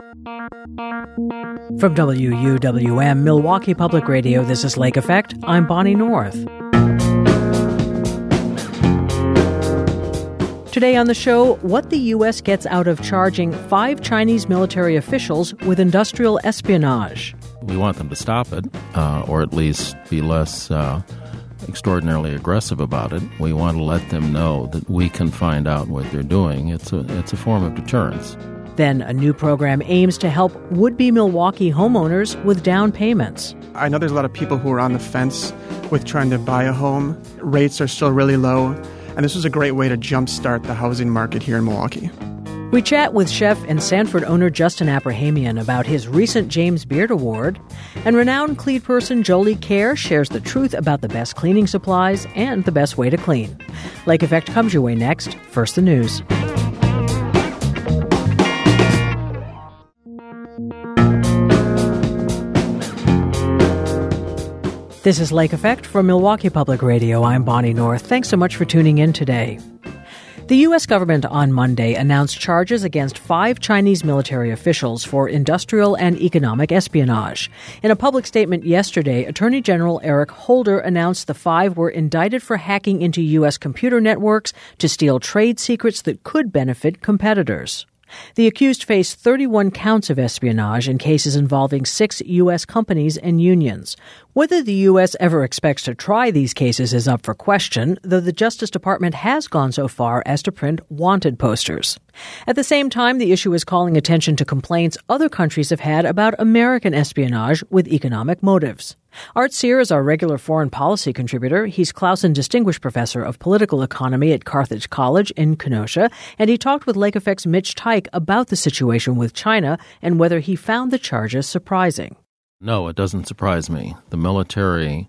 From WUWM, Milwaukee Public Radio, this is Lake Effect. I'm Bonnie North. Today on the show, what the U.S. gets out of charging 5 Chinese military officials with industrial espionage. We want them to stop it, or at least be less extraordinarily aggressive about it. We want to let them know that we can find out what they're doing. It's a form of deterrence. Then a new program aims to help would-be Milwaukee homeowners with down payments. I know there's a lot of people who are on the fence with trying to buy a home. Rates are still really low, and this is a great way to jumpstart the housing market here in Milwaukee. We chat with chef and Sanford owner Justin Abrahamian about his recent James Beard Award, and renowned clean person Jolie Kerr shares the truth about the best cleaning supplies and the best way to clean. Lake Effect comes your way next. First, the news. This is Lake Effect from Milwaukee Public Radio. I'm Bonnie North. Thanks so much for tuning in today. The U.S. government on Monday announced charges against 5 Chinese military officials for industrial and economic espionage. In a public statement yesterday, Attorney General Eric Holder announced the 5 were indicted for hacking into U.S. computer networks to steal trade secrets that could benefit competitors. The accused face 31 counts of espionage in cases involving 6 U.S. companies and unions. Whether the U.S. ever expects to try these cases is up for question, though the Justice Department has gone so far as to print wanted posters. At the same time, the issue is calling attention to complaints other countries have had about American espionage with economic motives. Art Sear is our regular foreign policy contributor. He's Clausen Distinguished Professor of Political Economy at Carthage College in Kenosha, and he talked with Lake Effect's Mitch Teich about the situation with China and whether he found the charges surprising. No, it doesn't surprise me. The military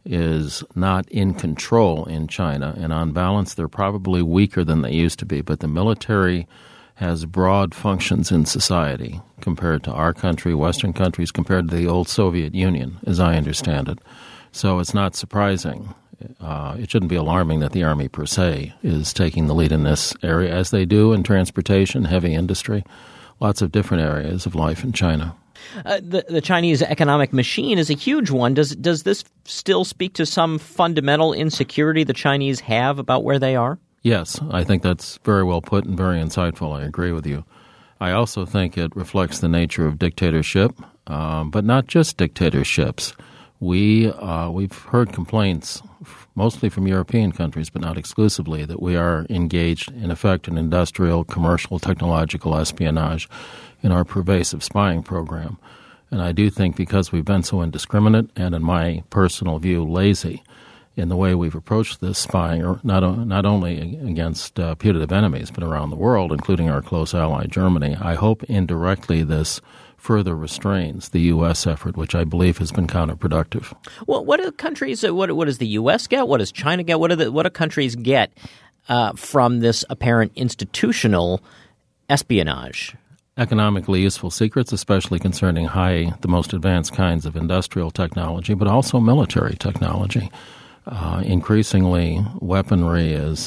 is not in control in China, and on balance, they're probably weaker than they used to be. But the military has broad functions in society compared to our country, Western countries, compared to the old Soviet Union, as I understand it. So it's not surprising. It shouldn't be alarming that the Army, per se, is taking the lead in this area, as they do in transportation, heavy industry, lots of different areas of life in China. The Chinese economic machine is a huge one. Does this still speak to some fundamental insecurity the Chinese have about where they are? Yes, I think that's very well put and very insightful. I agree with you. I also think it reflects the nature of dictatorship, but not just dictatorships. We've heard complaints, mostly from European countries, but not exclusively, that we are engaged, in effect, in industrial, commercial, technological espionage in our pervasive spying program. And I do think because we've been so indiscriminate and, in my personal view, lazy in the way we've approached this spying, or not only against putative enemies, but around the world, including our close ally Germany, I hope indirectly this further restrains the U.S. effort, which I believe has been counterproductive. Well, what do countries? What does the U.S. get? What does China get? What do countries get from this apparent institutional espionage? Economically useful secrets, especially concerning the most advanced kinds of industrial technology, but also military technology. Increasingly, weaponry is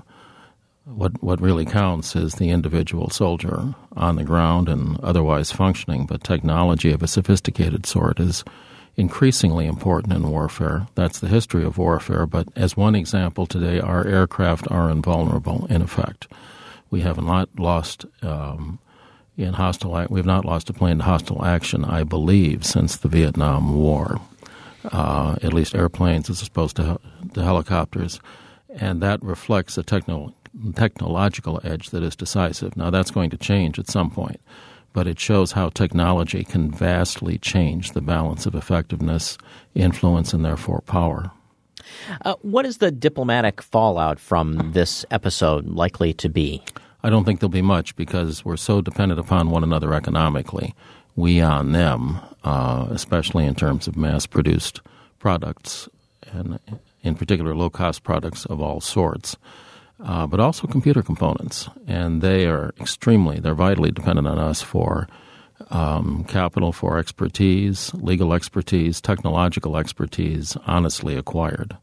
what really counts is the individual soldier on the ground and otherwise functioning, but technology of a sophisticated sort is increasingly important in warfare. That's the history of warfare, but as one example today, our aircraft are invulnerable, in effect. We have not lost we have not lost a plane to hostile action, I believe, since the Vietnam War. At least airplanes as opposed to helicopters, and that reflects a technological edge that is decisive. Now, that's going to change at some point, but it shows how technology can vastly change the balance of effectiveness, influence, and therefore power. What is the diplomatic fallout from this episode likely to be? I don't think there'll be much because we're so dependent upon one another economically. We on them, especially in terms of mass-produced products, and in particular low-cost products of all sorts, but also computer components. And they're vitally dependent on us for capital, for expertise, legal expertise, technological expertise, honestly acquired.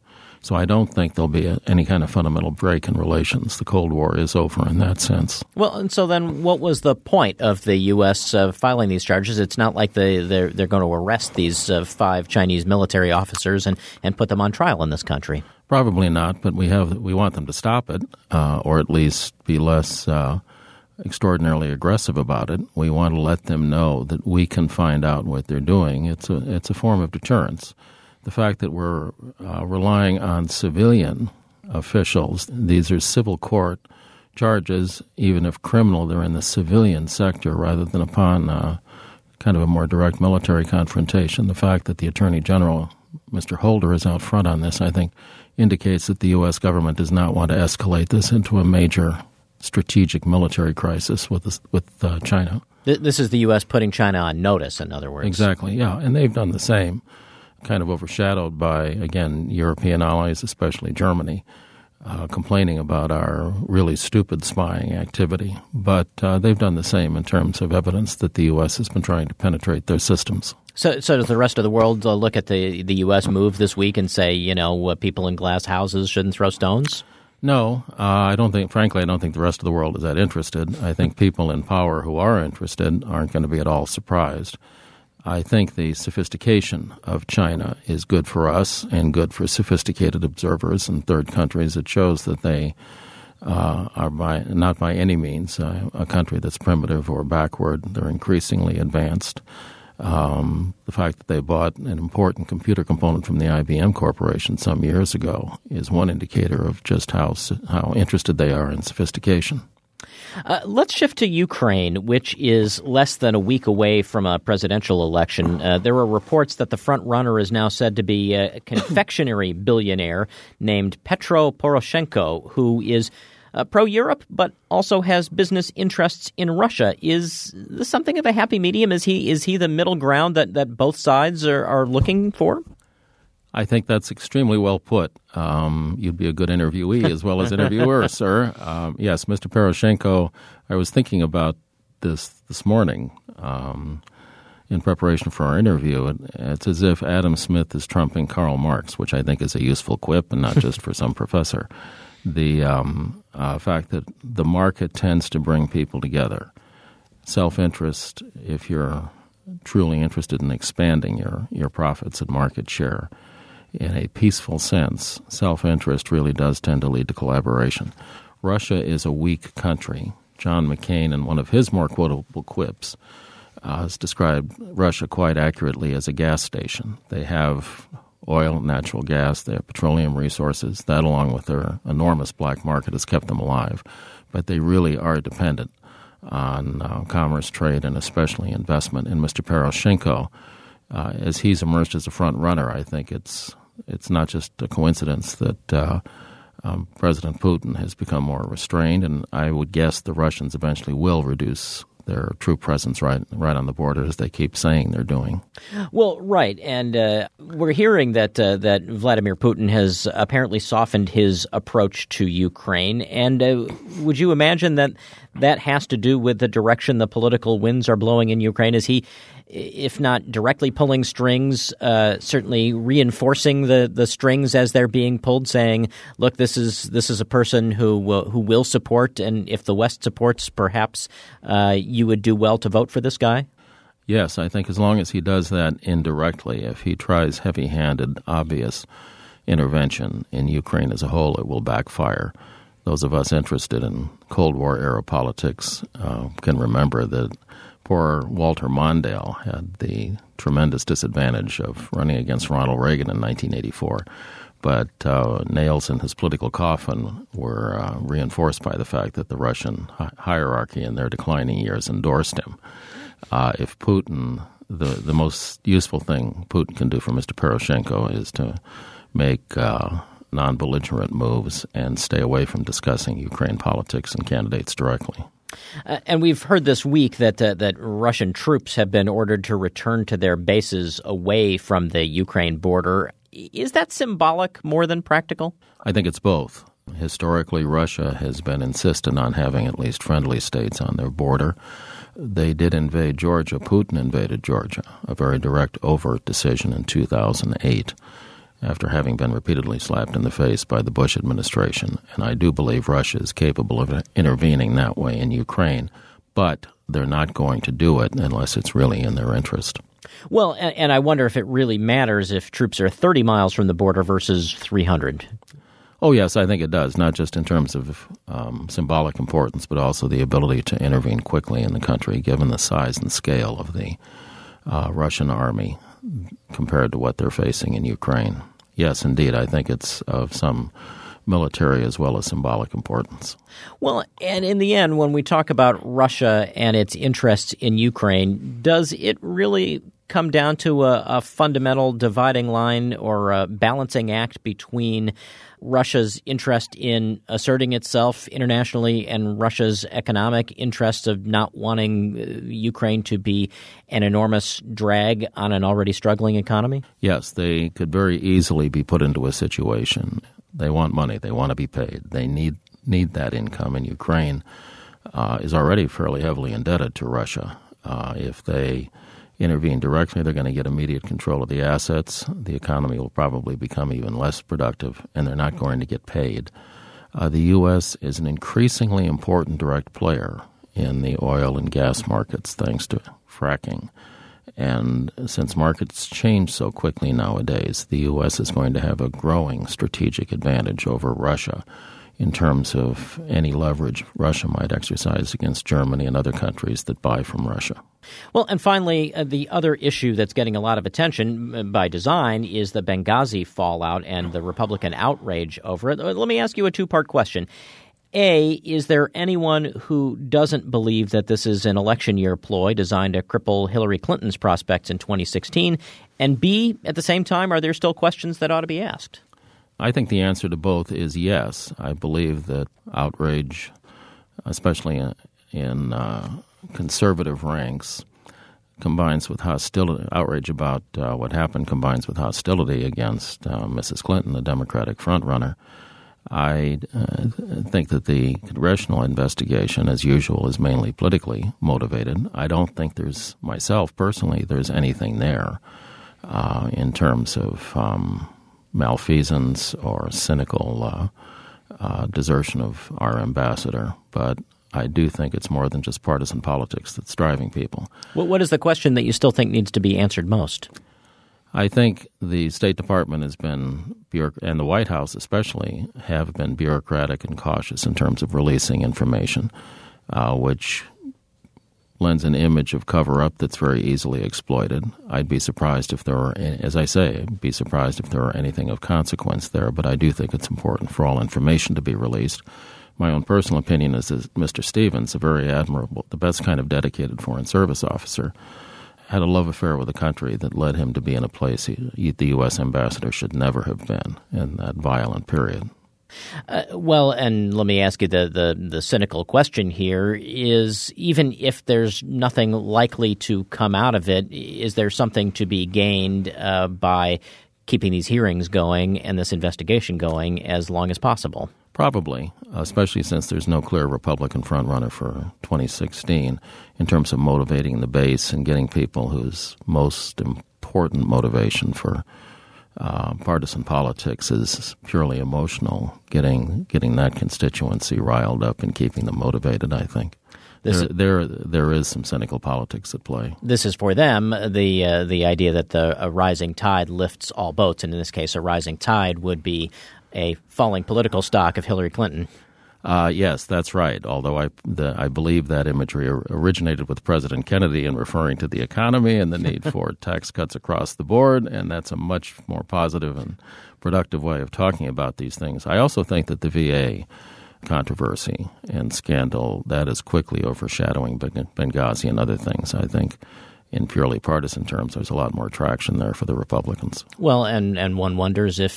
So I don't think there'll be any kind of fundamental break in relations. The Cold War is over in that sense. Well, and so then what was the point of the U.S. Filing these charges? It's not like they're going to arrest these 5 Chinese military officers and put them on trial in this country. Probably not, but we want them to stop it, or at least be less extraordinarily aggressive about it. We want to let them know that we can find out what they're doing. It's a form of deterrence. The fact that we're relying on civilian officials, these are civil court charges, even if criminal, they're in the civilian sector rather than upon kind of a more direct military confrontation. The fact that the Attorney General, Mr. Holder, is out front on this, I think, indicates that the U.S. government does not want to escalate this into a major strategic military crisis with China. This is the U.S. putting China on notice, in other words. Exactly, yeah, and they've done the same, kind of overshadowed by, again, European allies, especially Germany, complaining about our really stupid spying activity. But they've done the same in terms of evidence that the U.S. has been trying to penetrate their systems. So does the rest of the world look at the U.S. move this week and say, people in glass houses shouldn't throw stones? No, I don't think the rest of the world is that interested. I think people in power who are interested aren't going to be at all surprised. I think the sophistication of China is good for us and good for sophisticated observers in third countries. It shows that they are not by any means a country that's primitive or backward. They're increasingly advanced. The fact that they bought an important computer component from the IBM Corporation some years ago is one indicator of just how interested they are in sophistication. Let's shift to Ukraine, which is less than a week away from a presidential election. There are reports that the front runner is now said to be a confectionery billionaire named Petro Poroshenko, who is pro-Europe but also has business interests in Russia. Is this something of a happy medium? Is he the middle ground that both sides are looking for? I think that's extremely well put. You'd be a good interviewee as well as interviewer, sir. Yes, Mr. Poroshenko, I was thinking about this morning in preparation for our interview. It's as if Adam Smith is trumping Karl Marx, which I think is a useful quip and not just for some professor. The fact that the market tends to bring people together. Self-interest, if you're truly interested in expanding your profits and market share, in a peaceful sense, self-interest really does tend to lead to collaboration. Russia is a weak country. John McCain, in one of his more quotable quips, has described Russia quite accurately as a gas station. They have oil, natural gas, they have petroleum resources. That, along with their enormous black market, has kept them alive. But they really are dependent on commerce, trade, and especially investment. And Mr. Poroshenko, as he's emerged as a front runner, I think it's not just a coincidence that President Putin has become more restrained, and I would guess the Russians eventually will reduce their troop presence right on the border, as they keep saying they're doing. Well, right, and we're hearing that Vladimir Putin has apparently softened his approach to Ukraine, and would you imagine that has to do with the direction the political winds are blowing in Ukraine? Is he, if not directly pulling strings, certainly reinforcing the strings as they're being pulled, saying, look, this is a person who will support, and if the West supports, perhaps you would do well to vote for this guy? Yes, I think as long as he does that indirectly, if he tries heavy-handed, obvious intervention in Ukraine as a whole, it will backfire. Those of us interested in Cold War-era politics can remember that poor Walter Mondale had the tremendous disadvantage of running against Ronald Reagan in 1984. But nails in his political coffin were reinforced by the fact that the Russian hierarchy in their declining years endorsed him. If Putin, the most useful thing Putin can do for Mr. Poroshenko is to make non-belligerent moves and stay away from discussing Ukraine politics and candidates directly. And we've heard this week that Russian troops have been ordered to return to their bases away from the Ukraine border. Is that symbolic more than practical? I think it's both. Historically, Russia has been insistent on having at least friendly states on their border. They did invade Georgia. Putin invaded Georgia, a very direct, overt decision in 2008. after having been repeatedly slapped in the face by the Bush administration. And I do believe Russia is capable of intervening that way in Ukraine, but they're not going to do it unless it's really in their interest. Well, and I wonder if it really matters if troops are 30 miles from the border versus 300. Oh, yes, I think it does, not just in terms of symbolic importance, but also the ability to intervene quickly in the country, given the size and scale of the Russian army compared to what they're facing in Ukraine. Yes, indeed, I think it's of some military as well as symbolic importance. Well, and in the end, when we talk about Russia and its interests in Ukraine, does it really come down to a fundamental dividing line or a balancing act between Russia's interest in asserting itself internationally and Russia's economic interest of not wanting Ukraine to be an enormous drag on an already struggling economy? Yes, they could very easily be put into a situation. They want money. They want to be paid. They need that income, and Ukraine is already fairly heavily indebted to Russia. If they intervene directly, they're going to get immediate control of the assets. The economy will probably become even less productive, and they're not going to get paid. The U.S. is an increasingly important direct player in the oil and gas markets thanks to fracking. And since markets change so quickly nowadays, the U.S. is going to have a growing strategic advantage over Russia in terms of any leverage Russia might exercise against Germany and other countries that buy from Russia. Well, and finally, the other issue that's getting a lot of attention by design is the Benghazi fallout and the Republican outrage over it. Let me ask you a two-part question. A, is there anyone who doesn't believe that this is an election year ploy designed to cripple Hillary Clinton's prospects in 2016? And B, at the same time, are there still questions that ought to be asked? I think the answer to both is yes. I believe that outrage, especially in conservative ranks, combines with hostility. Outrage about what happened combines with hostility against Mrs. Clinton, the Democratic frontrunner. I think that the congressional investigation, as usual, is mainly politically motivated. I don't think there's anything there in terms of malfeasance or cynical desertion of our ambassador. But I do think it's more than just partisan politics that's driving people. Well, what is the question that you still think needs to be answered most? I think the State Department has been, and the White House especially, have been bureaucratic and cautious in terms of releasing information, which lends an image of cover-up that's very easily exploited. I'd be surprised if there were, as I say, if there were anything of consequence there, but I do think it's important for all information to be released. My own personal opinion is that Mr. Stevens, a very admirable, the best kind of dedicated Foreign Service officer, had a love affair with the country that led him to be in a place the U.S. ambassador should never have been in that violent period. Well, and let me ask you the cynical question here is, even if there's nothing likely to come out of it, is there something to be gained by keeping these hearings going and this investigation going as long as possible? Probably, especially since there's no clear Republican frontrunner for 2016 in terms of motivating the base and getting people whose most important motivation for partisan politics is purely emotional, getting that constituency riled up and keeping them motivated, I think. There is some cynical politics at play. This is for them the idea that a rising tide lifts all boats, and in this case a rising tide would be a falling political stock of Hillary Clinton. Yes, that's right, although I believe that imagery originated with President Kennedy in referring to the economy and the need for tax cuts across the board, and that's a much more positive and productive way of talking about these things. I also think that the VA controversy and scandal, that is quickly overshadowing Benghazi and other things. I think in purely partisan terms, there's a lot more traction there for the Republicans. Well, and one wonders if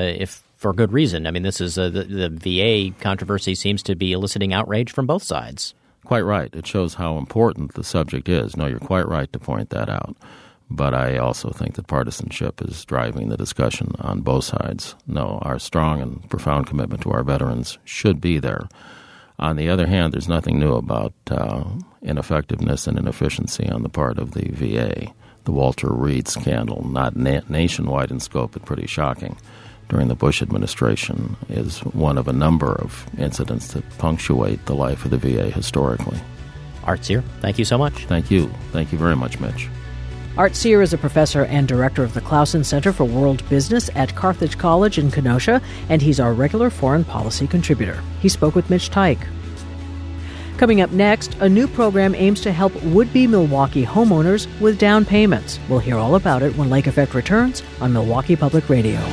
for good reason. I mean, this is the VA controversy seems to be eliciting outrage from both sides. Quite right. It shows how important the subject is. No, you're quite right to point that out. But I also think that partisanship is driving the discussion on both sides. No, our strong and profound commitment to our veterans should be there. On the other hand, there's nothing new about ineffectiveness and inefficiency on the part of the VA. the Walter Reed scandal, not nationwide in scope, but pretty shocking, during the Bush administration, is one of a number of incidents that punctuate the life of the VA historically. Art Cyr, thank you so much. Thank you. Thank you very much, Mitch. Art Cyr is a professor and director of the Clausen Center for World Business at Carthage College in Kenosha, and he's our regular foreign policy contributor. He spoke with Mitch Teich. Coming up next, a new program aims to help would-be Milwaukee homeowners with down payments. We'll hear all about it when Lake Effect returns on Milwaukee Public Radio.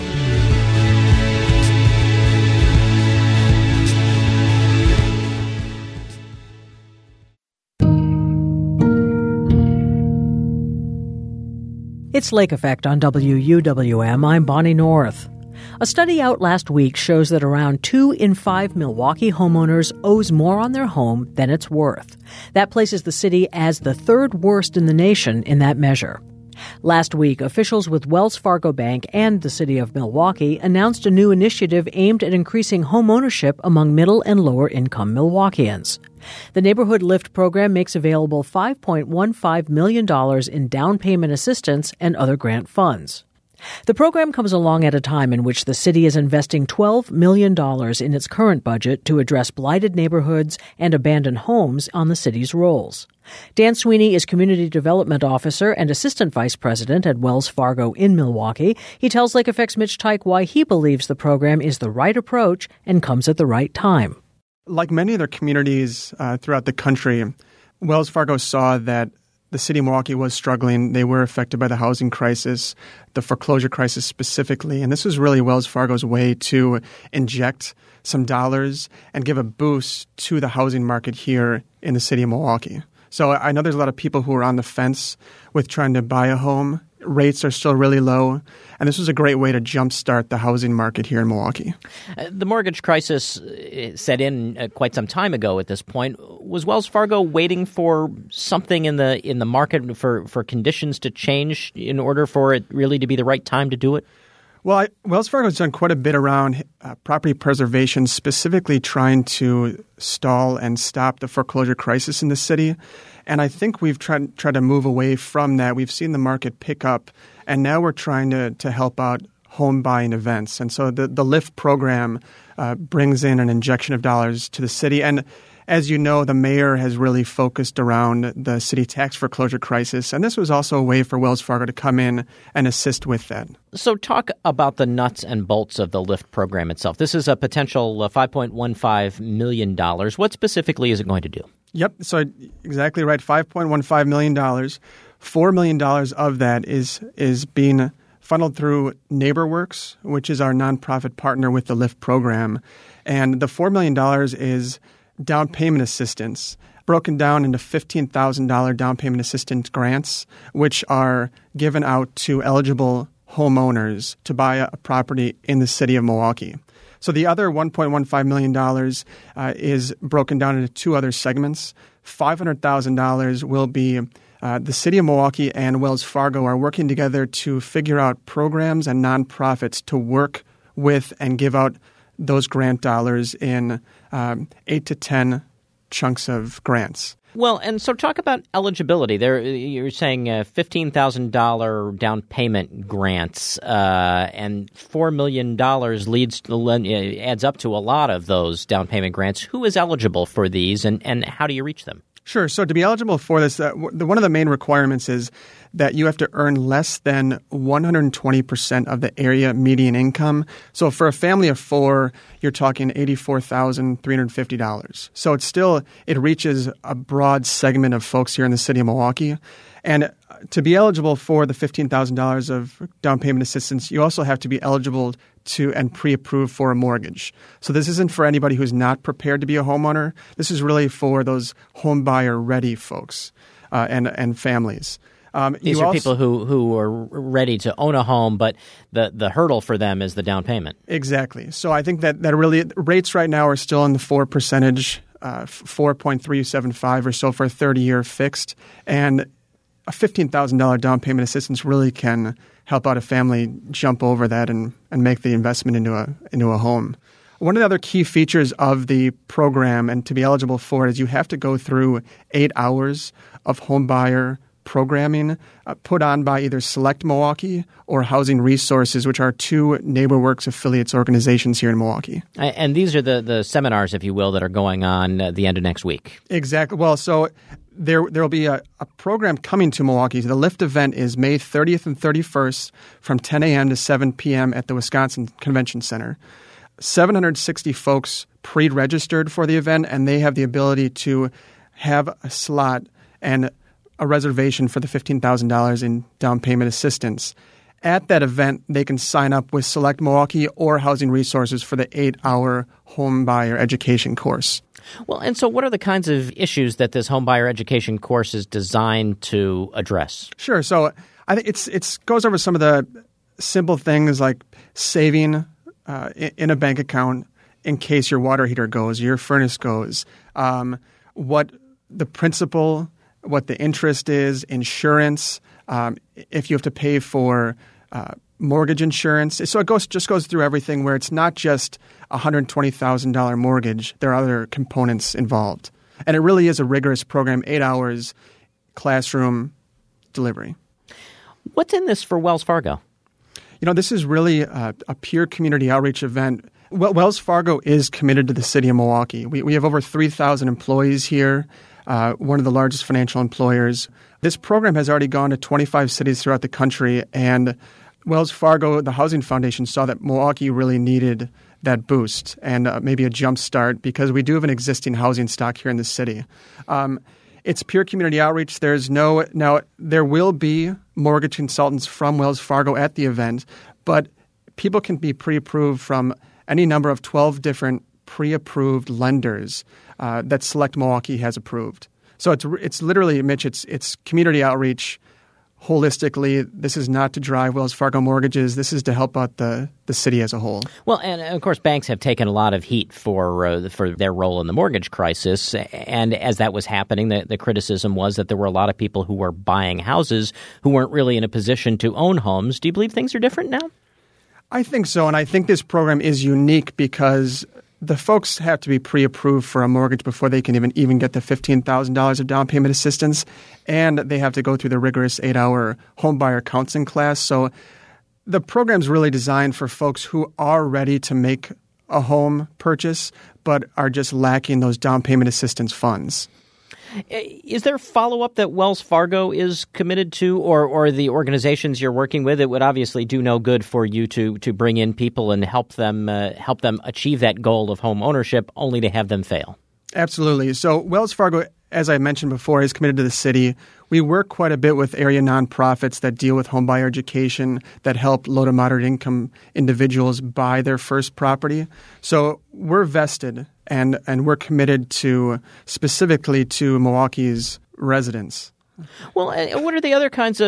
It's Lake Effect on WUWM. I'm Bonnie North. A study out last week shows that around 2 in 5 Milwaukee homeowners owes more on their home than it's worth. That places the city as the third worst in the nation in that measure. Last week, officials with Wells Fargo Bank and the city of Milwaukee announced a new initiative aimed at increasing home ownership among middle and lower income Milwaukeeans. The Neighborhood Lift program makes available $5.15 million in down payment assistance and other grant funds. The program comes along at a time in which the city is investing $12 million in its current budget to address blighted neighborhoods and abandoned homes on the city's rolls. Dan Sweeney is Community Development Officer and Assistant Vice President at Wells Fargo in Milwaukee. He tells Lake Effect's Mitch Teich why he believes the program is the right approach and comes at the right time. Like many other communities throughout the country, Wells Fargo saw that the city of Milwaukee was struggling. They were affected by the housing crisis, the foreclosure crisis specifically. And this was really Wells Fargo's way to inject some dollars and give a boost to the housing market here in the city of Milwaukee. So I know there's a lot of people who are on the fence with trying to buy a home. Rates are still really low, and this was a great way to jumpstart the housing market here in Milwaukee. The mortgage crisis set in quite some time ago at this point. Was Wells Fargo waiting for something in the market for conditions to change in order for it really to be the right time to do it? Well, Wells Fargo has done quite a bit around property preservation, specifically trying to stall and stop the foreclosure crisis in the city. And I think we've tried to move away from that. We've seen the market pick up, and now we're trying to help out home buying events. And so the LIFT program brings in an injection of dollars to the city. And as you know, the mayor has really focused around the city tax foreclosure crisis, and this was also a way for Wells Fargo to come in and assist with that. So talk about the nuts and bolts of the LIFT program itself. This is a potential $5.15 million. What specifically is it going to do? Yep, so exactly right, $5.15 million. $4 million of that is being funneled through NeighborWorks, which is our nonprofit partner with the LIFT program. And the $4 million is down payment assistance, broken down into $15,000 down payment assistance grants, which are given out to eligible homeowners to buy a property in the city of Milwaukee. So the other $1.15 million is broken down into two other segments. $500,000 will be the city of Milwaukee and Wells Fargo are working together to figure out programs and nonprofits to work with and give out those grant dollars in 8 to 10 chunks of grants. Well, and so talk about eligibility. There, you're saying $15,000 down payment grants, and $4 million adds up to a lot of those down payment grants. Who is eligible for these, and how do you reach them? Sure. So to be eligible for this, one of the main requirements is that you have to earn less than 120% of the area median income. So for a family of four, you're talking $84,350. So it reaches a broad segment of folks here in the city of Milwaukee. And to be eligible for the $15,000 of down payment assistance, you also have to be eligible to and pre-approved for a mortgage. So this isn't for anybody who's not prepared to be a homeowner. This is really for those home buyer ready folks and families. These are people who are ready to own a home, but the hurdle for them is the down payment. Exactly. So I think that really rates right now are still in the 4%, 4.375 or so for a 30-year fixed. And a $15,000 down payment assistance really can help out a family jump over that and make the investment into a home. One of the other key features of the program and to be eligible for it is you have to go through 8 hours of home buyer programming put on by either Select Milwaukee or Housing Resources, which are two NeighborWorks affiliates organizations here in Milwaukee. And these are the seminars, if you will, that are going on at the end of next week. Exactly. Well, so there will be a program coming to Milwaukee. The LIFT event is May 30th and 31st from 10 a.m. to 7 p.m. at the Wisconsin Convention Center. 760 folks pre-registered for the event, and they have the ability to have a slot and a reservation for the $15,000 in down payment assistance. At that event, they can sign up with Select Milwaukee or Housing Resources for the 8-hour home buyer education course. Well, and so what are the kinds of issues that this home buyer education course is designed to address? Sure. So I think it goes over some of the simple things like saving in a bank account in case your water heater goes, your furnace goes, what the principal, what the interest is, insurance, if you have to pay for mortgage insurance. So it just goes through everything where it's not just a $120,000 mortgage. There are other components involved. And it really is a rigorous program, 8 hours, classroom, delivery. What's in this for Wells Fargo? This is really a peer community outreach event. Wells Fargo is committed to the city of Milwaukee. We have over 3,000 employees here, one of the largest financial employers. This program has already gone to 25 cities throughout the country, and Wells Fargo, the Housing Foundation, saw that Milwaukee really needed that boost and maybe a jump start because we do have an existing housing stock here in the city. It's peer community outreach. There will be mortgage consultants from Wells Fargo at the event, but people can be pre-approved from any number of 12 different pre-approved lenders that Select Milwaukee has approved. So it's literally, Mitch, it's community outreach holistically. This is not to drive Wells Fargo mortgages. This is to help out the city as a whole. Well, and of course, banks have taken a lot of heat for their role in the mortgage crisis. And as that was happening, the criticism was that there were a lot of people who were buying houses who weren't really in a position to own homes. Do you believe things are different now? I think so, and I think this program is unique because the folks have to be pre-approved for a mortgage before they can even get the $15,000 of down payment assistance, and they have to go through the rigorous 8-hour homebuyer counseling class. So the program's really designed for folks who are ready to make a home purchase but are just lacking those down payment assistance funds. Is there follow-up that Wells Fargo is committed to or the organizations you're working with? It would obviously do no good for you to bring in people and help them achieve that goal of home ownership only to have them fail. Absolutely. So Wells Fargo, as I mentioned before, is committed to the city. We work quite a bit with area nonprofits that deal with homebuyer education, that help low to moderate income individuals buy their first property. So we're vested and we're committed specifically to Milwaukee's residents. Well, what are the other kinds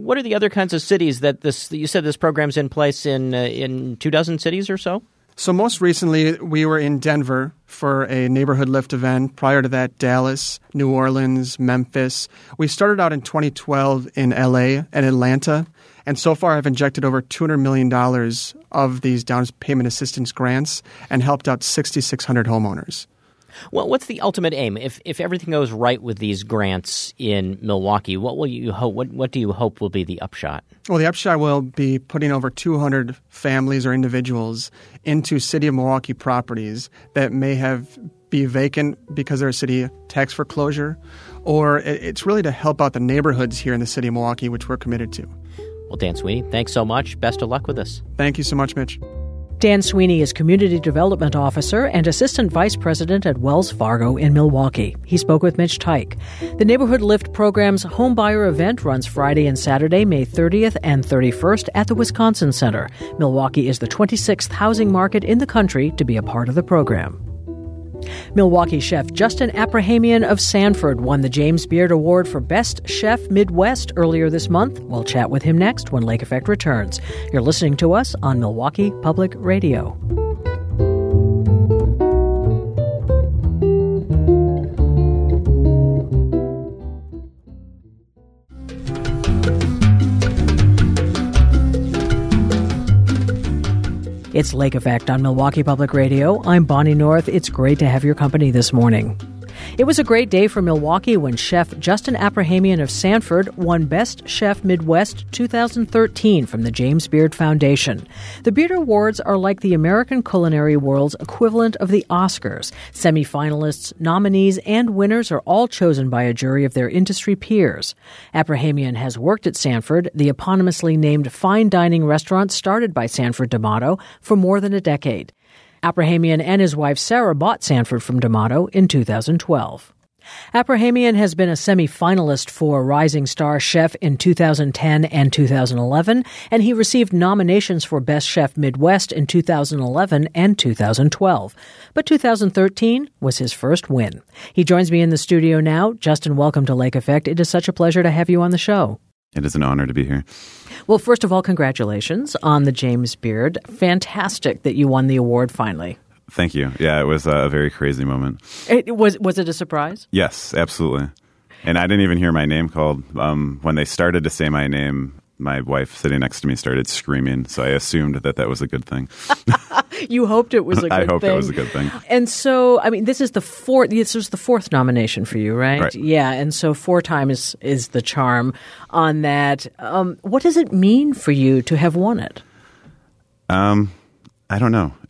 of cities that you said this program's in place in 24 cities or so? So most recently, we were in Denver for a neighborhood LIFT event. Prior to that, Dallas, New Orleans, Memphis. We started out in 2012 in LA and Atlanta, and so far I've injected over $200 million of these down payment assistance grants and helped out 6,600 homeowners. Well, what's the ultimate aim? If everything goes right with these grants in Milwaukee, what will you hope? What do you hope will be the upshot? Well, the upshot will be putting over 200 families or individuals into City of Milwaukee properties that may be vacant because they're a city tax foreclosure, or it's really to help out the neighborhoods here in the City of Milwaukee, which we're committed to. Well, Dan Sweeney, thanks so much. Best of luck with this. Thank you so much, Mitch. Dan Sweeney is Community Development Officer and Assistant Vice President at Wells Fargo in Milwaukee. He spoke with Mitch Teich. The Neighborhood LIFT program's homebuyer event runs Friday and Saturday, May 30th and 31st at the Wisconsin Center. Milwaukee is the 26th housing market in the country to be a part of the program. Milwaukee chef Justin Abrahamian of Sanford won the James Beard Award for Best Chef Midwest earlier this month. We'll chat with him next when Lake Effect returns. You're listening to us on Milwaukee Public Radio. It's Lake Effect on Milwaukee Public Radio. I'm Bonnie North. It's great to have your company this morning. It was a great day for Milwaukee when chef Justin Abrahamian of Sanford won Best Chef Midwest 2013 from the James Beard Foundation. The Beard Awards are like the American culinary world's equivalent of the Oscars. Semi-finalists, nominees, and winners are all chosen by a jury of their industry peers. Abrahamian has worked at Sanford, the eponymously named fine dining restaurant started by Sanford D'Amato, for more than a decade. Abrahamian and his wife Sarah bought Sanford from D'Amato in 2012. Abrahamian has been a semi-finalist for Rising Star Chef in 2010 and 2011, and he received nominations for Best Chef Midwest in 2011 and 2012. But 2013 was his first win. He joins me in the studio now. Justin, welcome to Lake Effect. It is such a pleasure to have you on the show. It is an honor to be here. Well, first of all, congratulations on the James Beard. Fantastic that you won the award finally. Thank you. Yeah, it was a very crazy moment. Was it a surprise? Yes, absolutely. And I didn't even hear my name called. When they started to say my name, my wife sitting next to me started screaming, so I assumed that was a good thing. You hoped it was a good thing. I hoped it was a good thing. And so, I mean, this was the fourth nomination for you, right? Right. Yeah, and so 4 times is the charm on that. What does it mean for you to have won it? I don't know.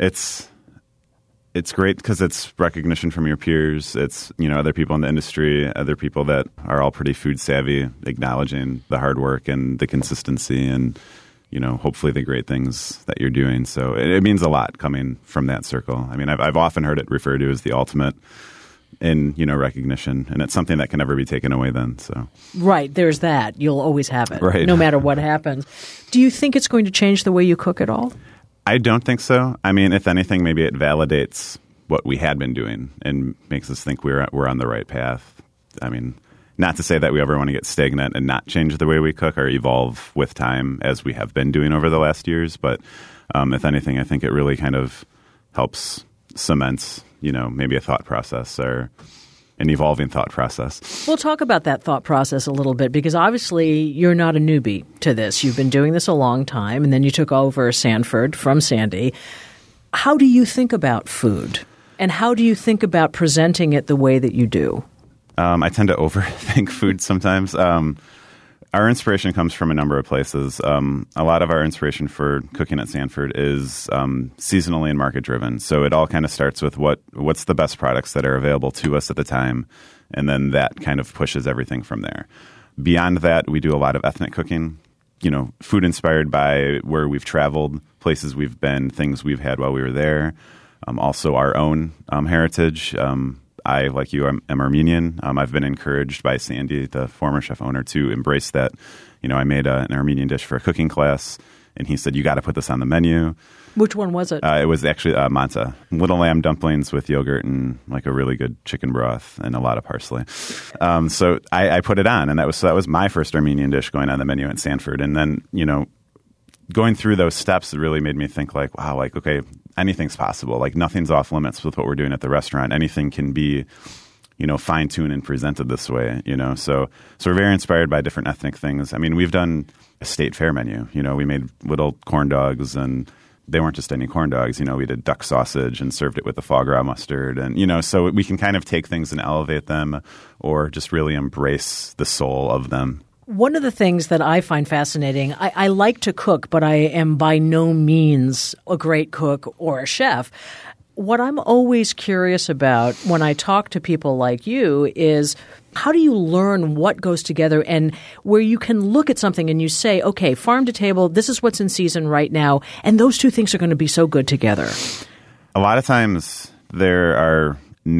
It's great because it's recognition from your peers. It's, other people in the industry, other people that are all pretty food savvy, acknowledging the hard work and the consistency and, hopefully the great things that you're doing. So it means a lot coming from that circle. I mean, I've often heard it referred to as the ultimate in, recognition, and it's something that can never be taken away then. So right, there's that. You'll always have it, right, no matter what happens. Do you think it's going to change the way you cook at all? I don't think so. I mean, if anything, maybe it validates what we had been doing and makes us think we're on the right path. I mean, not to say that we ever want to get stagnant and not change the way we cook or evolve with time as we have been doing over the last years. But if anything, I think it really kind of helps cement, maybe a thought process or an evolving thought process. We'll talk about that thought process a little bit because obviously you're not a newbie to this. You've been doing this a long time, and then you took over Sanford from Sandy. How do you think about food, and how do you think about presenting it the way that you do? I tend to overthink food sometimes. Our inspiration comes from a number of places. A lot of our inspiration for cooking at Sanford is seasonally and market-driven. So it all kind of starts with what's the best products that are available to us at the time, and then that kind of pushes everything from there. Beyond that, we do a lot of ethnic cooking, food inspired by where we've traveled, places we've been, things we've had while we were there. Also our own heritage. I, like you, am Armenian. I've been encouraged by Sandy, the former chef owner, to embrace that. I made an Armenian dish for a cooking class, and he said, you got to put this on the menu. Which one was it? It was actually manta, little lamb dumplings with yogurt and like a really good chicken broth and a lot of parsley. So I put it on, and that was my first Armenian dish going on the menu at Sanford. And then, going through those steps, it really made me think like, wow, like, okay, anything's possible. Like nothing's off limits with what we're doing at the restaurant. Anything can be, fine-tuned and presented this way, So we're very inspired by different ethnic things. I mean, we've done a state fair menu. We made little corn dogs, and they weren't just any corn dogs. We did duck sausage and served it with the foie gras mustard. And, so we can kind of take things and elevate them or just really embrace the soul of them. One of the things that I find fascinating, I like to cook, but I am by no means a great cook or a chef. What I'm always curious about when I talk to people like you is how do you learn what goes together and where you can look at something and you say, okay, farm to table, this is what's in season right now, and those two things are going to be so good together. A lot of times there are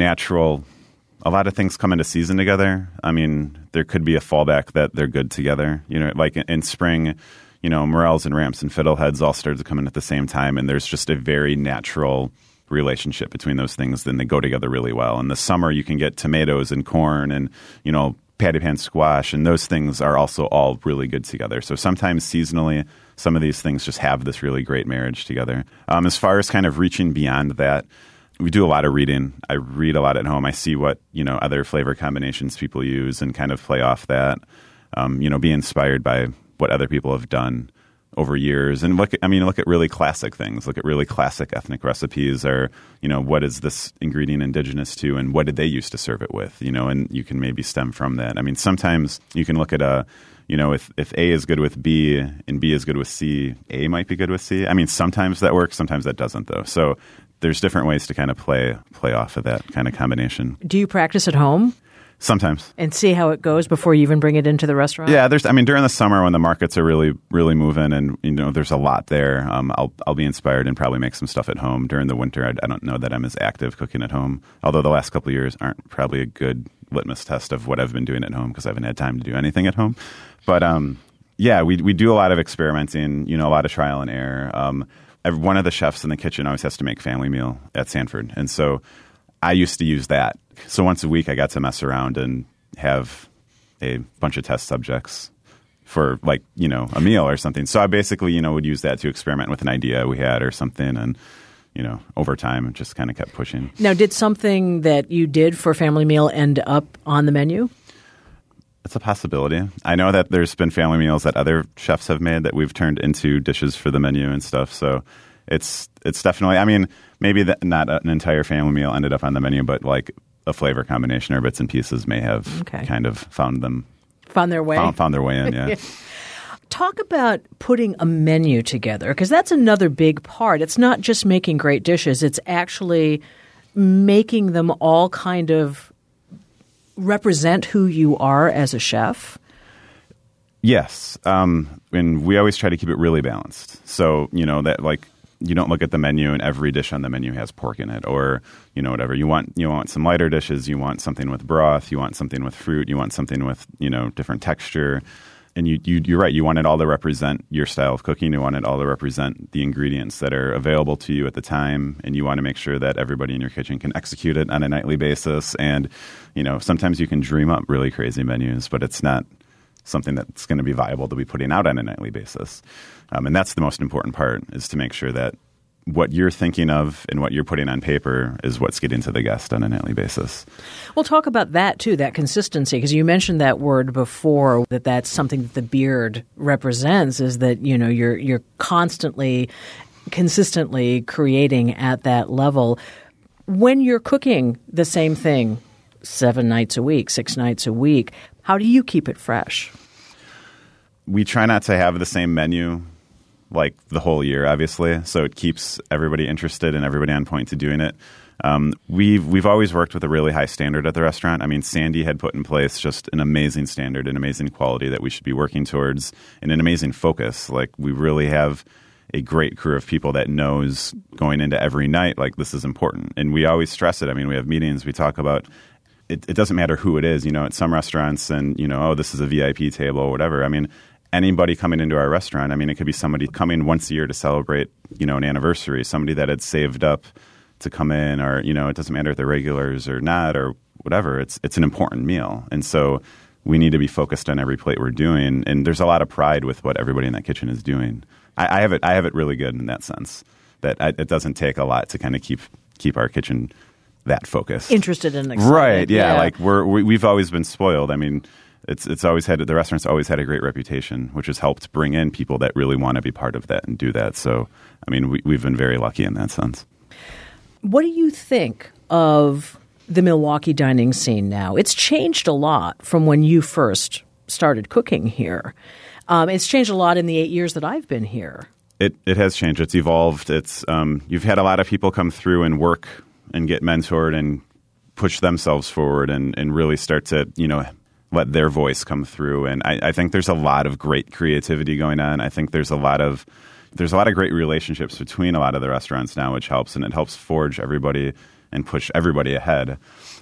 a lot of things come into season together. I mean, there could be a fallback that they're good together. Like in spring, morels and ramps and fiddleheads all started to come in at the same time, and there's just a very natural relationship between those things. Then they go together really well. In the summer, you can get tomatoes and corn and, patty pan squash, and those things are also all really good together. So sometimes seasonally, some of these things just have this really great marriage together. As far as kind of reaching beyond that, we do a lot of reading. I read a lot at home. I see what, other flavor combinations people use and kind of play off that, be inspired by what other people have done. over years. And look at really classic things. Look at really classic ethnic recipes, or, what is this ingredient indigenous to, and what did they used to serve it with, and you can maybe stem from that. I mean, sometimes you can look at if A is good with B and B is good with C, A might be good with C. I mean, sometimes that works, sometimes that doesn't, though. So there's different ways to kind of play off of that kind of combination. Do you practice at home? Sometimes. And see how it goes before you even bring it into the restaurant? Yeah, during the summer when the markets are really, really moving and, there's a lot there, I'll be inspired and probably make some stuff at home. During the winter, I don't know that I'm as active cooking at home, although the last couple of years aren't probably a good litmus test of what I've been doing at home because I haven't had time to do anything at home. But, we do a lot of experimenting, a lot of trial and error. One of the chefs in the kitchen always has to make family meal at Sanford. And so I used to use that. So once a week, I got to mess around and have a bunch of test subjects for a meal or something. So I basically, would use that to experiment with an idea we had or something. And, over time, it just kind of kept pushing. Now, did something that you did for family meal end up on the menu? It's a possibility. I know that there's been family meals that other chefs have made that we've turned into dishes for the menu and stuff. So it's definitely, maybe not an entire family meal ended up on the menu, but like a flavor combination or bits and pieces may have kind of found their way. Found their way in, yeah. Talk about putting a menu together, because that's another big part. It's not just making great dishes. It's actually making them all kind of represent who you are as a chef. Yes. And we always try to keep it really balanced. So, that you don't look at the menu and every dish on the menu has pork in it, or, whatever. You want some lighter dishes. You want something with broth. You want something with fruit. You want something with, different texture. And you're right. You want it all to represent your style of cooking. You want it all to represent the ingredients that are available to you at the time. And you want to make sure that everybody in your kitchen can execute it on a nightly basis. And, sometimes you can dream up really crazy menus, but it's not something that's going to be viable to be putting out on a nightly basis. And that's the most important part, is to make sure that what you're thinking of and what you're putting on paper is what's getting to the guest on a nightly basis. We'll talk about that too, that consistency, because you mentioned that word before, that's something that the beard represents, is that, you're constantly, consistently creating at that level. When you're cooking the same thing 7 nights a week, 6 nights a week, how do you keep it fresh? We try not to have the same menu like the whole year, obviously, so it keeps everybody interested and everybody on point to doing it. We've always worked with a really high standard at the restaurant. Sandy had put in place just an amazing standard, an amazing quality that we should be working towards, and an amazing focus. We really have a great crew of people that knows going into every night, this is important. And we always stress it. We have meetings, we talk about it doesn't matter who it is, at some restaurants, and, this is a VIP table or whatever. Anybody coming into our restaurant, it could be somebody coming once a year to celebrate, an anniversary, somebody that had saved up to come in, or, it doesn't matter if they're regulars or not or whatever. It's an important meal. And so we need to be focused on every plate we're doing. And there's a lot of pride with what everybody in that kitchen is doing. I have it really good in that sense, that it doesn't take a lot to kind of keep our kitchen that focused. Interested and excited. Right, yeah. We've always been spoiled. It's always had, the restaurant's always had a great reputation, which has helped bring in people that really want to be part of that and do that. So, we've been very lucky in that sense. What do you think of the Milwaukee dining scene now? It's changed a lot from when you first started cooking here. It's changed a lot in the 8 years that I've been here. It has changed. It's evolved. It's you've had a lot of people come through and work and get mentored and push themselves forward and really start to, let their voice come through. And I think there's a lot of great creativity going on. I think there's a lot of great relationships between a lot of the restaurants now, which helps, and it helps forge everybody and push everybody ahead.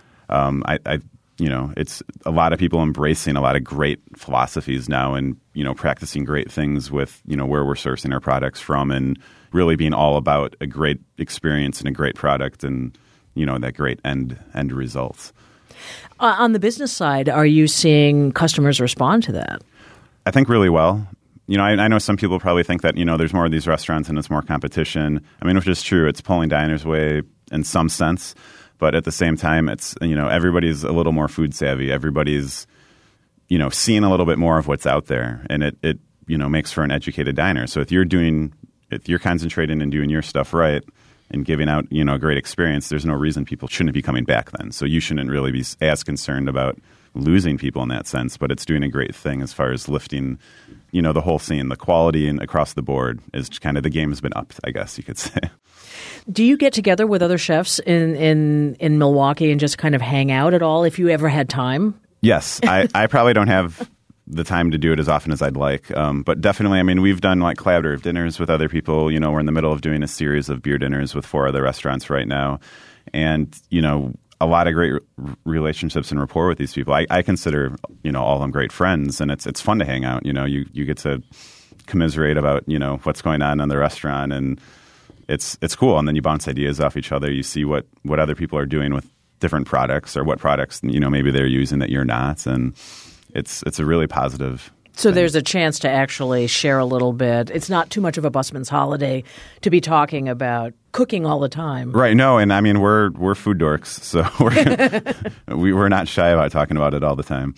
It's a lot of people embracing a lot of great philosophies now, and, practicing great things with, where we're sourcing our products from, and really being all about a great experience and a great product, and, that great end results. On the business side, are you seeing customers respond to that? I think really well. I know some people probably think that, there's more of these restaurants and it's more competition. Which is true. It's pulling diners away in some sense. But at the same time, it's, everybody's a little more food savvy. Everybody's, seeing a little bit more of what's out there. And it makes for an educated diner. So if you're concentrating and doing your stuff right and giving out, a great experience, there's no reason people shouldn't be coming back then. So you shouldn't really be as concerned about losing people in that sense, but it's doing a great thing as far as lifting, the whole scene. The quality and across the board is kind of, the game has been upped, I guess you could say. Do you get together with other chefs in Milwaukee and just kind of hang out at all if you ever had time? Yes. I probably don't have the time to do it as often as I'd like. But definitely, we've done like collaborative dinners with other people. We're in the middle of doing a series of beer dinners with 4 other restaurants right now. And, a lot of great relationships and rapport with these people. I consider, all of them great friends, and it's fun to hang out. You get to commiserate about, what's going on in the restaurant, and it's cool. And then you bounce ideas off each other. You see what other people are doing with different products, or what products, maybe they're using that you're not. And it's a really positive So thing. there's a chance to actually share a little bit. It's not too much of a busman's holiday to be talking about cooking all the time. Right. No, and we're food dorks, so we're not shy about talking about it all the time.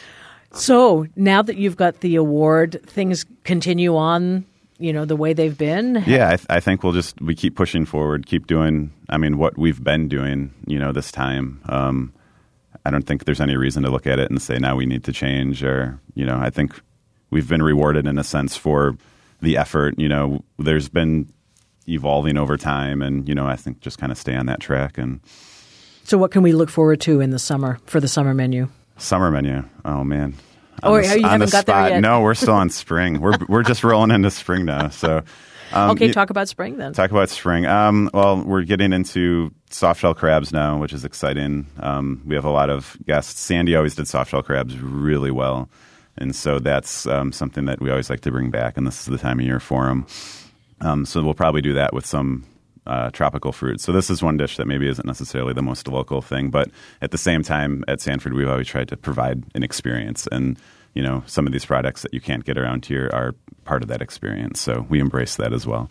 So now that you've got the award, things continue on, the way they've been? Yeah, I think we keep pushing forward, keep doing, what we've been doing, this time. I don't think there's any reason to look at it and say, now we need to change, or, I think we've been rewarded in a sense for the effort. There's been evolving over time, and, I think just kind of stay on that track. And so what can we look forward to in the summer for the summer menu? Summer menu. Oh, man. You haven't got there yet? No, we're still on spring. We're just rolling into spring now. So, okay, talk about spring then. Talk about spring. Well, we're getting into soft shell crabs now, which is exciting. We have a lot of guests. Sandy always did soft shell crabs really well, and so that's something that we always like to bring back. And this is the time of year for them. So we'll probably do that with some tropical fruit. So this is one dish that maybe isn't necessarily the most local thing, but at the same time, at Sanford, we've always tried to provide an experience. And, some of these products that you can't get around here are part of that experience. So we embrace that as well.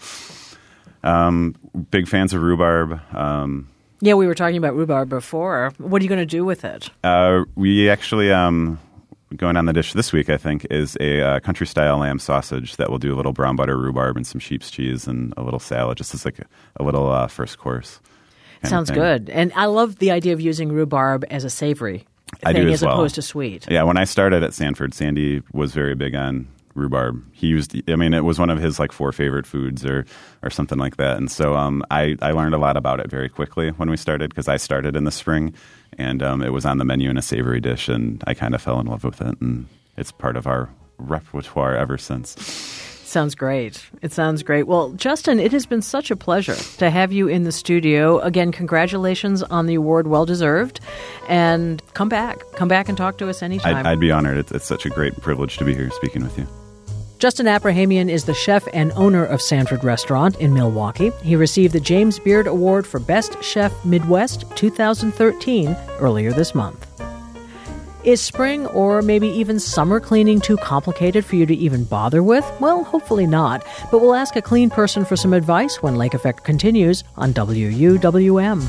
Big fans of rhubarb. Yeah, we were talking about rhubarb before. What are you going to do with it? We actually, going on the dish this week, I think, is a country-style lamb sausage that will do a little brown butter rhubarb and some sheep's cheese and a little salad, just as like a little first course. Sounds good. And I love the idea of using rhubarb as a savory thing as opposed to sweet. Yeah, when I started at Sanford, Sandy was very big on rhubarb. He used, it was one of his 4 favorite foods or something like that. And so I learned a lot about it very quickly when we started, because I started in the spring, and it was on the menu in a savory dish, and I kind of fell in love with it, and it's part of our repertoire ever since. Sounds great. It sounds great. Well, Justin, it has been such a pleasure to have you in the studio. Again, congratulations on the award. Well deserved. And come back. Come back and talk to us anytime. I'd be honored. It's such a great privilege to be here speaking with you. Justin Abrahamian is the chef and owner of Sanford Restaurant in Milwaukee. He received the James Beard Award for Best Chef Midwest 2013 earlier this month. Is spring or maybe even summer cleaning too complicated for you to even bother with? Well, hopefully not. But we'll ask a clean person for some advice when Lake Effect continues on WUWM.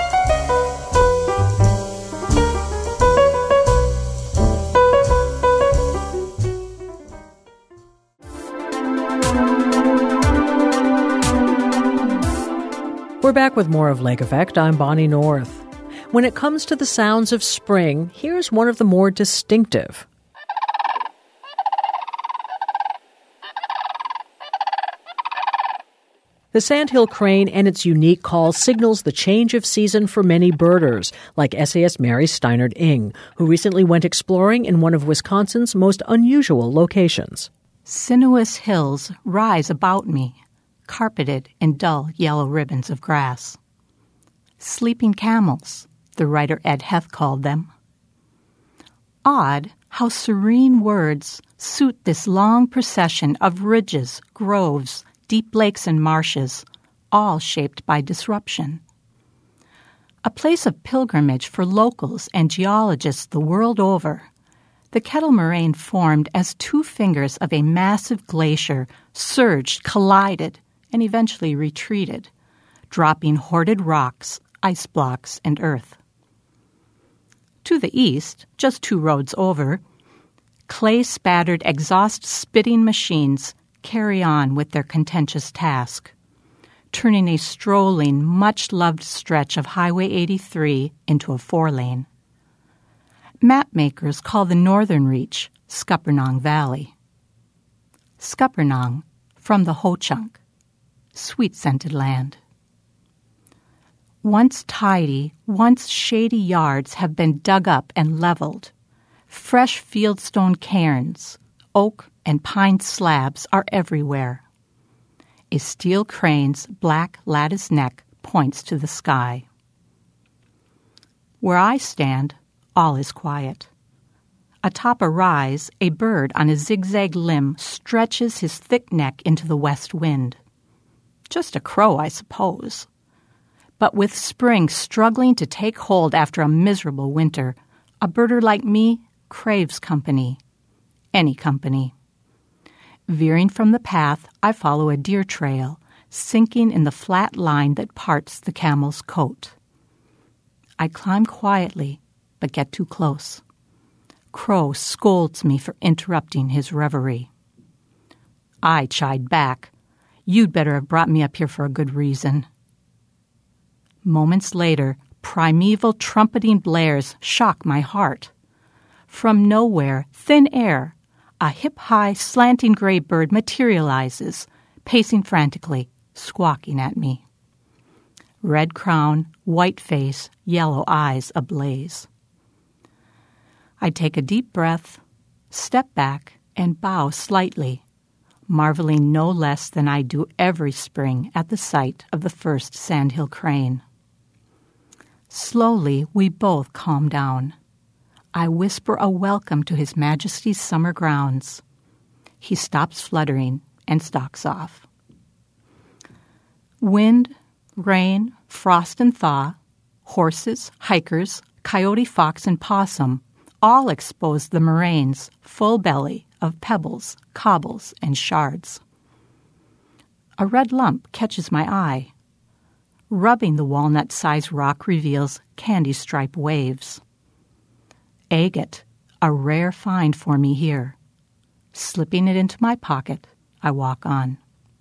We're back with more of Lake Effect. I'm Bonnie North. When it comes to the sounds of spring, here's one of the more distinctive. The sandhill crane and its unique call signals the change of season for many birders, like essayist Mary Steinert-Ing, who recently went exploring in one of Wisconsin's most unusual locations. Sinuous hills rise about me, carpeted in dull yellow ribbons of grass. Sleeping camels, the writer Ed Heth called them. Odd how serene words suit this long procession of ridges, groves, deep lakes and marshes, all shaped by disruption. A place of pilgrimage for locals and geologists the world over, the Kettle Moraine formed as 2 fingers of a massive glacier surged, collided, and eventually retreated, dropping hoarded rocks, ice blocks, and earth. To the east, just 2 roads over, clay-spattered, exhaust-spitting machines carry on with their contentious task, turning a strolling, much-loved stretch of Highway 83 into a 4-lane. Mapmakers call the northern reach Scuppernong Valley. Scuppernong, from the Ho-Chunk, sweet-scented land. Once tidy, once shady yards have been dug up and leveled. Fresh fieldstone cairns, oak and pine slabs are everywhere. A steel crane's black lattice neck points to the sky. Where I stand, all is quiet. Atop a rise, a bird on a zigzag limb stretches his thick neck into the west wind. Just a crow, I suppose. But with spring struggling to take hold after a miserable winter, a birder like me craves company. Any company. Veering from the path, I follow a deer trail, sinking in the flat line that parts the camel's coat. I climb quietly, but get too close. Crow scolds me for interrupting his reverie. I chide back. You'd better have brought me up here for a good reason. Moments later, primeval trumpeting blares shock my heart. From nowhere, thin air, a hip-high, slanting gray bird materializes, pacing frantically, squawking at me. Red crown, white face, yellow eyes ablaze. I take a deep breath, step back, and bow slightly, marveling no less than I do every spring at the sight of the first sandhill crane. Slowly, we both calm down. I whisper a welcome to His Majesty's summer grounds. He stops fluttering and stalks off. Wind, rain, frost and thaw, horses, hikers, coyote, fox, and possum all expose the moraines full belly of pebbles, cobbles, and shards. A red lump catches my eye. Rubbing the walnut-sized rock reveals candy-stripe waves. Agate, a rare find for me here. Slipping it into my pocket, I walk on.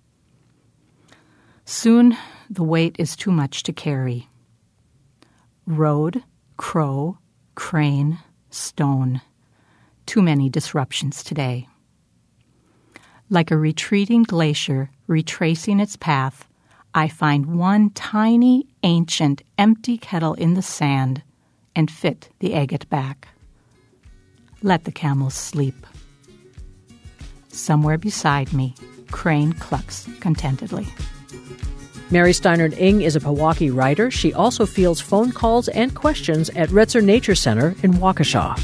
Soon, the weight is too much to carry. Road, crow, crane, stone. Too many disruptions today. Like a retreating glacier retracing its path, I find one tiny, ancient, empty kettle in the sand and fit the agate back. Let the camels sleep. Somewhere beside me, crane clucks contentedly. Mary Steinert-Ing is a Pewaukee writer. She also fields phone calls and questions at Retzer Nature Center in Waukesha.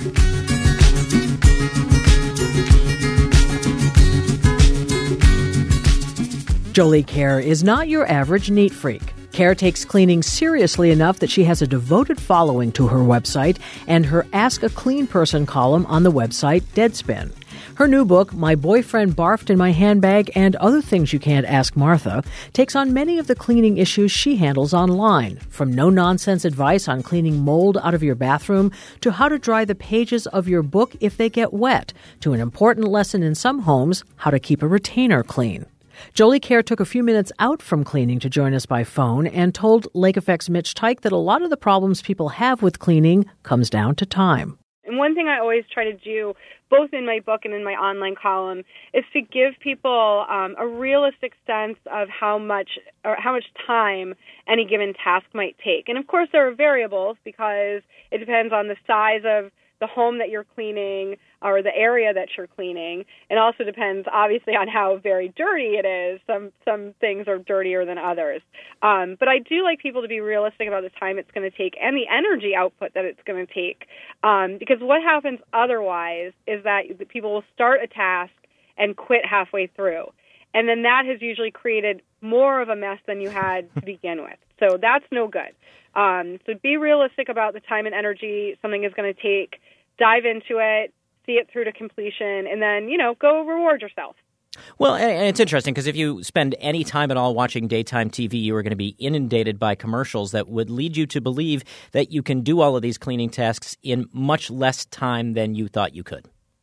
Jolie Kerr is not your average neat freak. Kerr takes cleaning seriously enough that she has a devoted following to her website and her Ask a Clean Person column on the website Deadspin. Her new book, My Boyfriend Barfed in My Handbag and Other Things You Can't Ask Martha, takes on many of the cleaning issues she handles online, from no-nonsense advice on cleaning mold out of your bathroom to how to dry the pages of your book if they get wet, to an important lesson in some homes, how to keep a retainer clean. Jolie Kerr took a few minutes out from cleaning to join us by phone and told Lake Effect's Mitch Teich that a lot of the problems people have with cleaning comes down to time. And one thing I always try to do, both in my book and in my online column, is to give people a realistic sense of how much time any given task might take. And of course, there are variables because it depends on the size of the home that you're cleaning or the area that you're cleaning. It also depends, obviously, on how very dirty it is. Some things are dirtier than others. But I do like people to be realistic about the time it's going to take and the energy output that it's going to take. Because what happens otherwise is that people will start a task and quit halfway through. And then that has usually created more of a mess than you had to begin with. So that's no good. So be realistic about the time and energy something is going to take. Dive into it, see it through to completion, and then, go reward yourself. Well, and it's interesting because if you spend any time at all watching daytime TV, you are going to be inundated by commercials that would lead you to believe that you can do all of these cleaning tasks in much less time than you thought you could.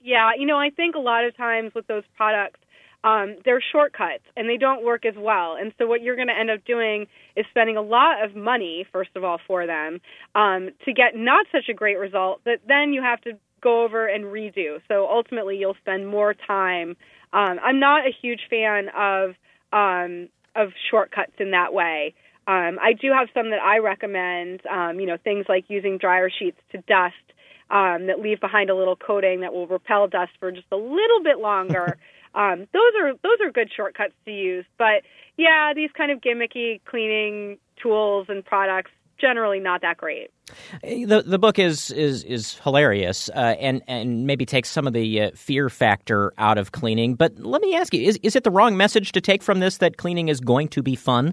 Yeah, I think a lot of times with those products, they're shortcuts and they don't work as well. And so what you're going to end up doing is spending a lot of money, first of all, for them to get not such a great result that then you have to go over and redo. So ultimately you'll spend more time. I'm not a huge fan of shortcuts in that way. I do have some that I recommend, things like using dryer sheets to dust that leave behind a little coating that will repel dust for just a little bit longer. Those are good shortcuts to use. But yeah, these kind of gimmicky cleaning tools and products, generally not that great. The book is hilarious and maybe takes some of the fear factor out of cleaning. But let me ask you, is it the wrong message to take from this that cleaning is going to be fun?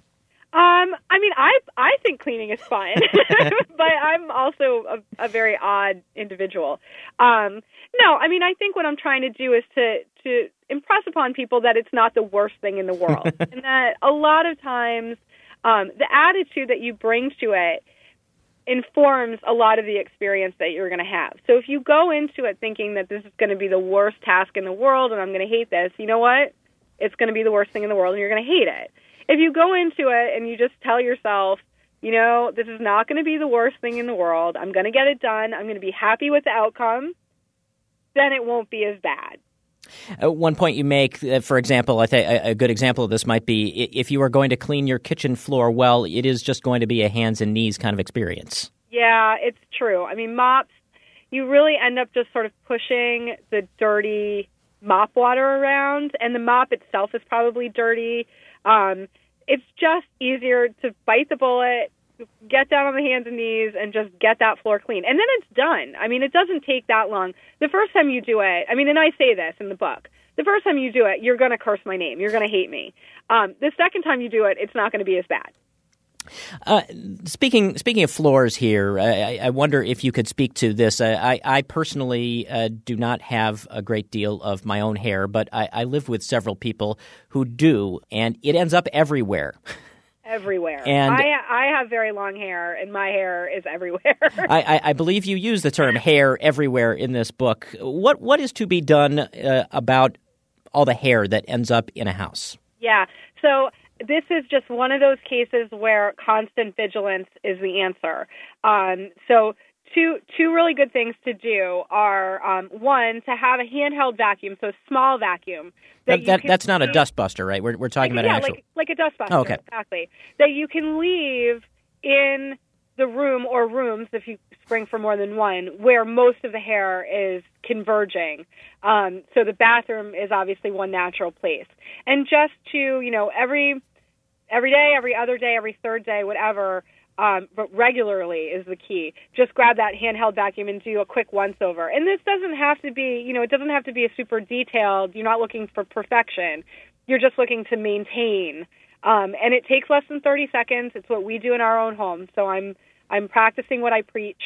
I think cleaning is fun, but I'm also a very odd individual. No, I think what I'm trying to do is to impress upon people that it's not the worst thing in the world, and that a lot of times the attitude that you bring to it informs a lot of the experience that you're going to have. So if you go into it thinking that this is going to be the worst task in the world and I'm going to hate this, you know what? It's going to be the worst thing in the world and you're going to hate it. If you go into it and you just tell yourself, this is not going to be the worst thing in the world, I'm going to get it done, I'm going to be happy with the outcome, then it won't be as bad. One point you make, for example, I think a good example of this might be if you are going to clean your kitchen floor, well, it is just going to be a hands and knees kind of experience. Yeah, it's true. Mops, you really end up just sort of pushing the dirty mop water around, and the mop itself is probably dirty. It's just easier to bite the bullet, get down on the hands and knees, and just get that floor clean. And then it's done. It doesn't take that long. The first time you do it, and I say this in the book, the first time you do it, you're going to curse my name. You're going to hate me. The second time you do it, it's not going to be as bad. Speaking of floors here, I wonder if you could speak to this. I personally do not have a great deal of my own hair, but I live with several people who do, and it ends up everywhere. Everywhere. And I have very long hair, and my hair is everywhere. I believe you use the term hair everywhere in this book. What is to be done about all the hair that ends up in a house? Yeah, so this is just one of those cases where constant vigilance is the answer. So two really good things to do are, one, to have a handheld vacuum, so a small vacuum. That's not a dust buster, right? We're talking about an actual... like a dust buster, oh, okay. Exactly. That you can leave in the room or rooms, if you spring for more than one, where most of the hair is converging. So the bathroom is obviously one natural place. And just to, every day, every other day, every third day, whatever, but regularly is the key. Just grab that handheld vacuum and do a quick once-over. And this doesn't have to be, it doesn't have to be a super detailed. You're not looking for perfection. You're just looking to maintain. And it takes less than 30 seconds. It's what we do in our own home. So I'm practicing what I preach.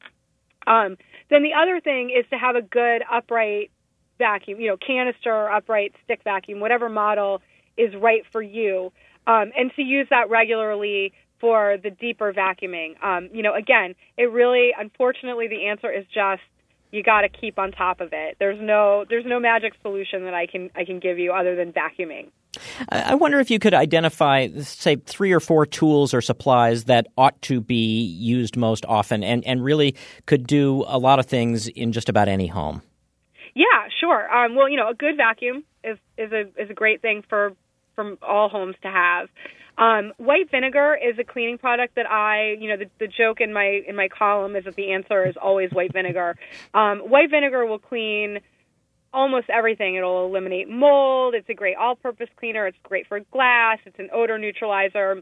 Then the other thing is to have a good upright vacuum, canister, upright, stick vacuum, whatever model is right for you. And to use that regularly for the deeper vacuuming. Again, it really, unfortunately, the answer is just you got to keep on top of it. There's no magic solution that I can give you other than vacuuming. I wonder if you could identify, say, 3 or 4 tools or supplies that ought to be used most often and really could do a lot of things in just about any home. Yeah, sure. A good vacuum is a great thing from all homes to have. White vinegar is a cleaning product that the joke in my column is that the answer is always white vinegar. White vinegar will clean almost everything. It'll eliminate mold. It's a great all-purpose cleaner. It's great for glass. It's an odor neutralizer.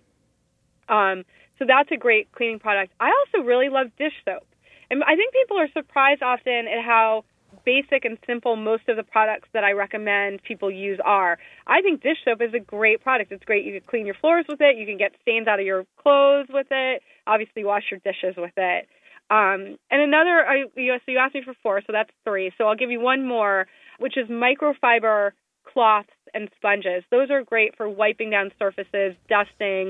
So that's a great cleaning product. I also really love dish soap. And I think people are surprised often at how basic and simple most of the products that I recommend people use are. I think dish soap is a great product. It's great. You can clean your floors with it. You can get stains out of your clothes with it. Obviously, wash your dishes with it. And another, so you asked me for 4, so that's 3. So I'll give you one more, which is microfiber cloths and sponges. Those are great for wiping down surfaces, dusting.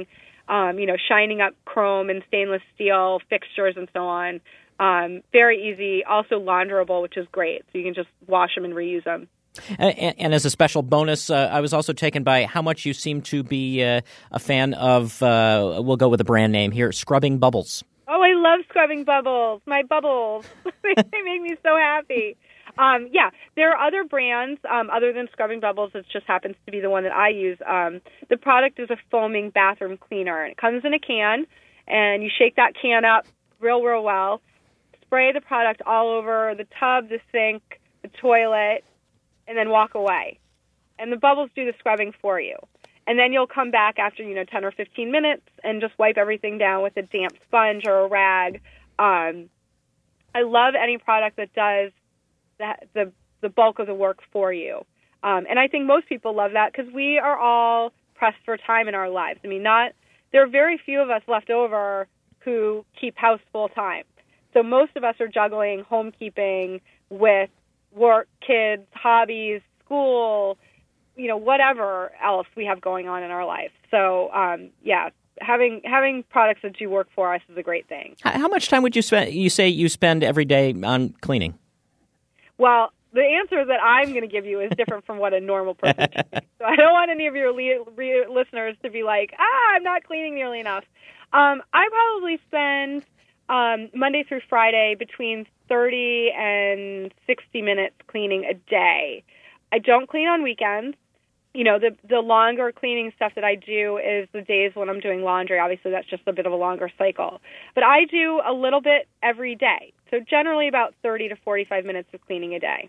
shining up chrome and stainless steel fixtures and so on. Very easy, also launderable, which is great. So you can just wash them and reuse them. And as a special bonus, I was also taken by how much you seem to be a fan of, we'll go with a brand name here, Scrubbing Bubbles. Oh, I love Scrubbing Bubbles. My bubbles. They make me so happy. There are other brands other than Scrubbing Bubbles. It just happens to be the one that I use. The product is a foaming bathroom cleaner. It comes in a can, and you shake that can up real, real well. Spray the product all over the tub, the sink, the toilet, and then walk away. And the bubbles do the scrubbing for you. And then you'll come back after, 10 or 15 minutes and just wipe everything down with a damp sponge or a rag. I love any product that does the bulk of the work for you. And I think most people love that because we are all pressed for time in our lives. I mean, there are very few of us left over who keep house full time. So most of us are juggling homekeeping with work, kids, hobbies, school, whatever else we have going on in our life. So, having products that do work for us is a great thing. How much time would you say you spend every day on cleaning? Well, the answer that I'm going to give you is different from what a normal person should do. So I don't want any of your listeners to be like, I'm not cleaning nearly enough. I probably spend Monday through Friday between 30 and 60 minutes cleaning a day. I don't clean on weekends. The longer cleaning stuff that I do is the days when I'm doing laundry. Obviously, that's just a bit of a longer cycle. But I do a little bit every day. So generally about 30 to 45 minutes of cleaning a day.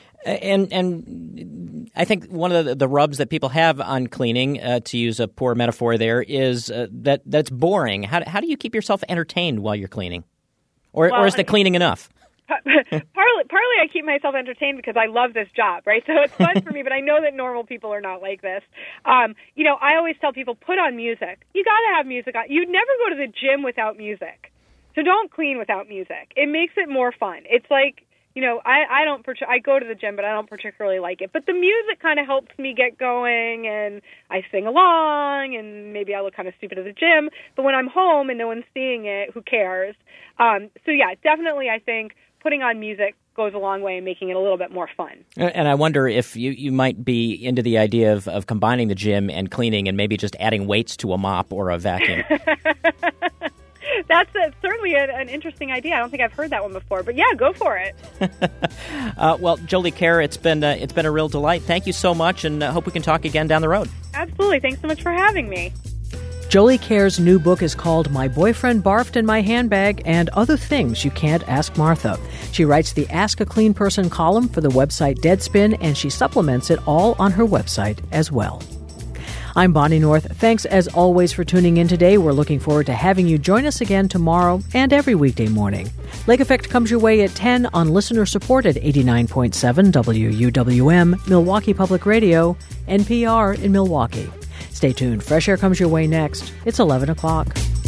And I think one of the rubs that people have on cleaning, to use a poor metaphor there, is that's boring. How do you keep yourself entertained while you're cleaning? Or is the cleaning enough? Partly I keep myself entertained because I love this job, right? So it's fun for me, but I know that normal people are not like this. I always tell people, put on music. You got to have music on. You'd never go to the gym without music. So don't clean without music. It makes it more fun. It's like, I go to the gym, but I don't particularly like it. But the music kind of helps me get going, and I sing along, and maybe I look kind of stupid at the gym. But when I'm home and no one's seeing it, who cares? Definitely I think putting on music goes a long way in making it a little bit more fun. And I wonder if you might be into the idea of combining the gym and cleaning and maybe just adding weights to a mop or a vacuum. That's certainly an interesting idea. I don't think I've heard that one before, but yeah, go for it. Well, Jolie Kerr, it's been a real delight. Thank you so much, and hope we can talk again down the road. Absolutely. Thanks so much for having me. Jolie Kerr's new book is called My Boyfriend Barfed in My Handbag and Other Things You Can't Ask Martha. She writes the Ask a Clean Person column for the website Deadspin, and she supplements it all on her website as well. I'm Bonnie North. Thanks as always for tuning in today. We're looking forward to having you join us again tomorrow and every weekday morning. Lake Effect comes your way at 10 on listener-supported 89.7 WUWM, Milwaukee Public Radio, NPR in Milwaukee. Stay tuned. Fresh Air comes your way next. It's 11 o'clock.